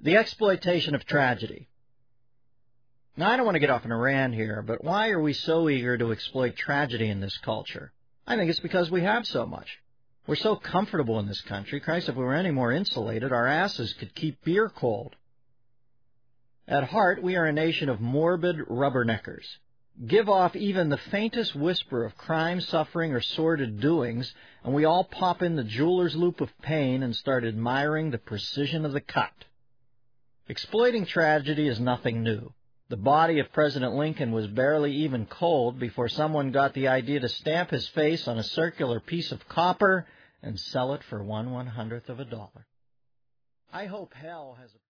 The exploitation of tragedy. Now, I don't want to get off on a rant here, but why are we so eager to exploit tragedy in this culture? I think it's because we have so much. We're so comfortable in this country. Christ, if we were any more insulated, our asses could keep beer cold. At heart, we are a nation of morbid rubberneckers. Give off even the faintest whisper of crime, suffering, or sordid doings, and we all pop in the jeweler's loop of pain and start admiring the precision of the cut. Exploiting tragedy is nothing new. The body of President Lincoln was barely even cold before someone got the idea to stamp his face on a circular piece of copper and sell it for 1/100th of a dollar. I hope hell has a